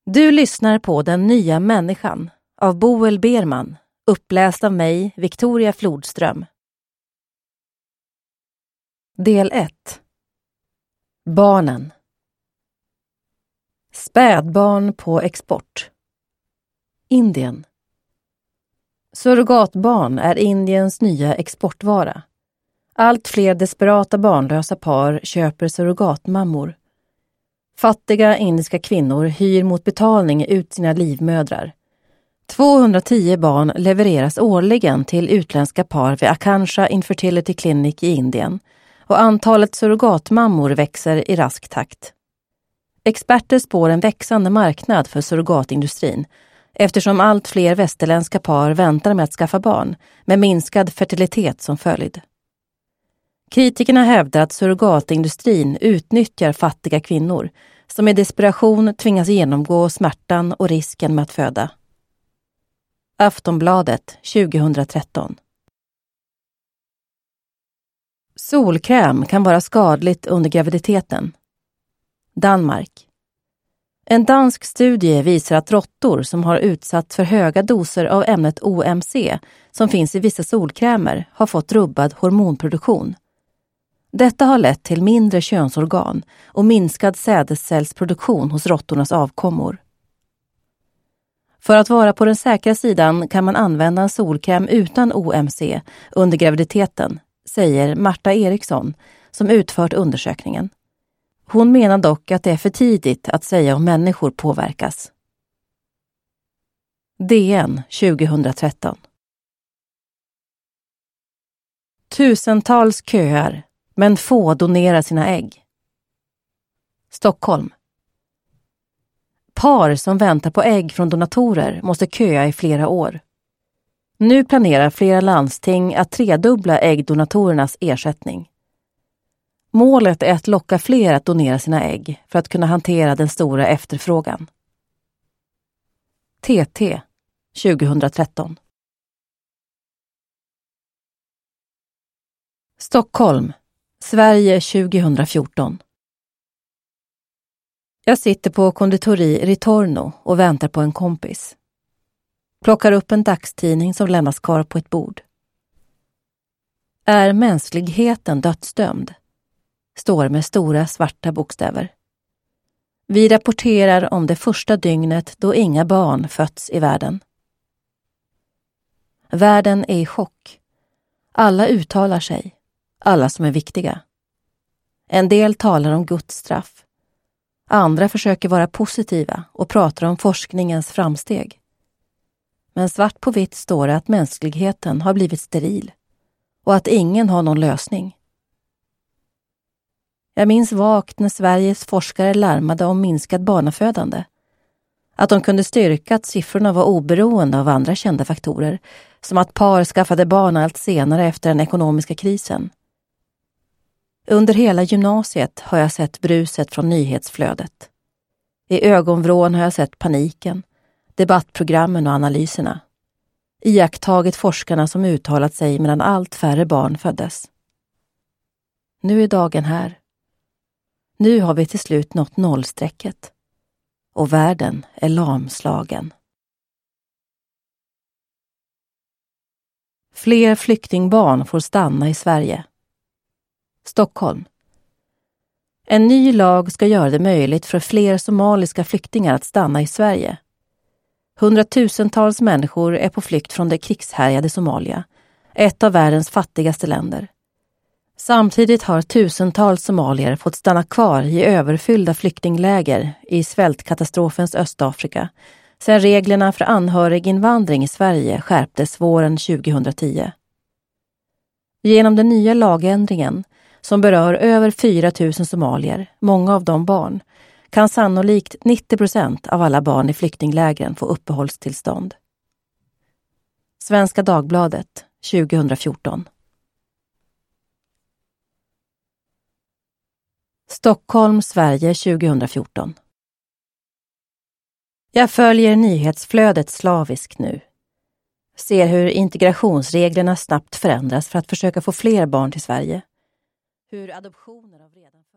Du lyssnar på Den nya människan av Boel Berman, uppläst av mig, Victoria Flodström. Del 1. Barnen. Spädbarn på export. Indien. Surrogatbarn är Indiens nya exportvara. Allt fler desperata barnlösa par köper surrogatmammor. Fattiga indiska kvinnor hyr mot betalning ut sina livmödrar. 210 barn levereras årligen till utländska par vid Akansha Infertility Clinic i Indien och antalet surrogatmammor växer i rask takt. Experter spår en växande marknad för surrogatindustrin eftersom allt fler västerländska par väntar med att skaffa barn med minskad fertilitet som följd. Kritikerna hävdar att surrogatindustrin utnyttjar fattiga kvinnor som i desperation tvingas genomgå smärtan och risken med att föda. Aftonbladet 2013. Solkräm kan vara skadligt under graviditeten. Danmark. En dansk studie visar att råttor som har utsatts för höga doser av ämnet OMC som finns i vissa solkrämer har fått rubbad hormonproduktion. Detta har lett till mindre könsorgan och minskad sädescellsproduktion hos råttornas avkommor. För att vara på den säkra sidan kan man använda en solkräm utan OMC under graviditeten, säger Marta Eriksson som utfört undersökningen. Hon menar dock att det är för tidigt att säga om människor påverkas. DN 2013. Tusentals köar, men få donerar sina ägg. Stockholm. Par som väntar på ägg från donatorer måste köa i flera år. Nu planerar flera landsting att tredubbla äggdonatorernas ersättning. Målet är att locka fler att donera sina ägg för att kunna hantera den stora efterfrågan. TT 2013. Stockholm, Sverige 2014. Jag sitter på konditori Ritorno och väntar på en kompis. Plockar upp en dagstidning som lämnas kvar på ett bord. Är mänskligheten dödsdömd? Står med stora svarta bokstäver. Vi rapporterar om det första dygnet då inga barn fötts i världen. Världen är i chock. Alla uttalar sig. Alla som är viktiga. En del talar om Guds straff. Andra försöker vara positiva och pratar om forskningens framsteg. Men svart på vitt står det att mänskligheten har blivit steril och att ingen har någon lösning. Jag minns vagt när Sveriges forskare larmade om minskad barnafödande. Att de kunde styrka att siffrorna var oberoende av andra kända faktorer, som att par skaffade barn allt senare efter den ekonomiska krisen. Under hela gymnasiet har jag sett bruset från nyhetsflödet. I ögonvrån har jag sett paniken, debattprogrammen och analyserna. Iakttagit forskarna som uttalat sig medan allt färre barn föddes. Nu är dagen här. Nu har vi till slut nått nollstrecket. Och världen är lamslagen. Fler flyktingbarn får stanna i Sverige. Stockholm. En ny lag ska göra det möjligt för fler somaliska flyktingar att stanna i Sverige. Hundratusentals människor är på flykt från det krigshärjade Somalia, ett av världens fattigaste länder. Samtidigt har tusentals somalier fått stanna kvar i överfyllda flyktingläger i svältkatastrofens Östafrika sedan reglerna för anhöriginvandring i Sverige skärptes våren 2010. Genom den nya lagändringen, som berör över 4 000 somalier, många av dem barn, kan sannolikt 90% av alla barn i flyktinglägren få uppehållstillstånd. Svenska Dagbladet 2014. Stockholm, Sverige 2014. Jag följer nyhetsflödet slaviskt nu. Ser hur integrationsreglerna snabbt förändras för att försöka få fler barn till Sverige. Hur adoptioner av redan